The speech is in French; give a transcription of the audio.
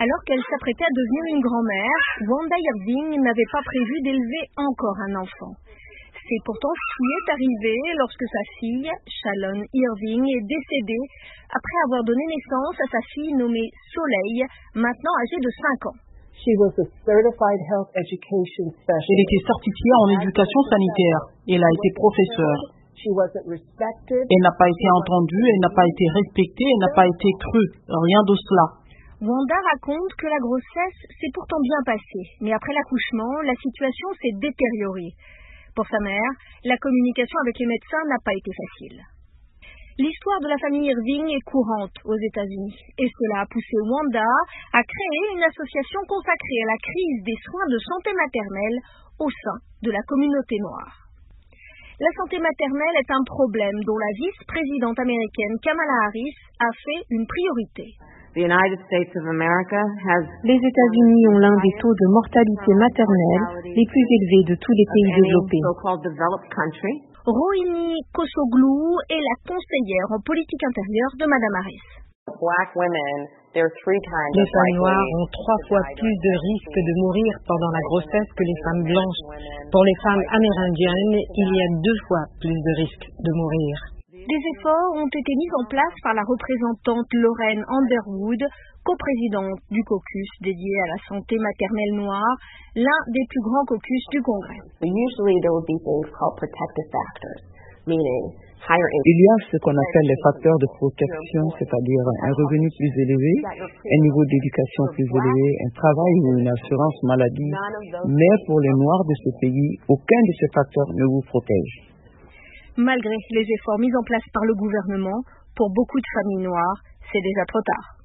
Alors qu'elle s'apprêtait à devenir une grand-mère, Wanda Irving n'avait pas prévu d'élever encore un enfant. C'est pourtant ce qui est arrivé lorsque sa fille, Shalon Irving, est décédée après avoir donné naissance à sa fille nommée Soleil, maintenant âgée de 5 ans. Elle était certifiée en éducation sanitaire. Elle a été professeure. Elle n'a pas été entendue, elle n'a pas été respectée, elle n'a pas été crue. Rien de cela. Wanda raconte que la grossesse s'est pourtant bien passée, mais après l'accouchement, la situation s'est détériorée. Pour sa mère, la communication avec les médecins n'a pas été facile. L'histoire de la famille Irving est courante aux États-Unis, et cela a poussé Wanda à créer une association consacrée à la crise des soins de santé maternelle au sein de la communauté noire. La santé maternelle est un problème dont la vice-présidente américaine Kamala Harris a fait une priorité. Les États-Unis ont l'un des taux de mortalité maternelle les plus élevés de tous les pays développés. Rohini Kosoglu est la conseillère en politique intérieure de Madame Harris. Les femmes noires ont 3 fois plus de risques de mourir pendant la grossesse que les femmes blanches. Pour les femmes amérindiennes, il y a 2 fois plus de risques de mourir. Des efforts ont été mis en place par la représentante Lorraine Underwood, coprésidente du caucus dédié à la santé maternelle noire, l'un des plus grands caucus du Congrès. Il y a ce qu'on appelle les facteurs de protection, c'est-à-dire un revenu plus élevé, un niveau d'éducation plus élevé, un travail ou une assurance maladie. Mais pour les Noirs de ce pays, aucun de ces facteurs ne vous protège. Malgré les efforts mis en place par le gouvernement, pour beaucoup de familles noires, c'est déjà trop tard.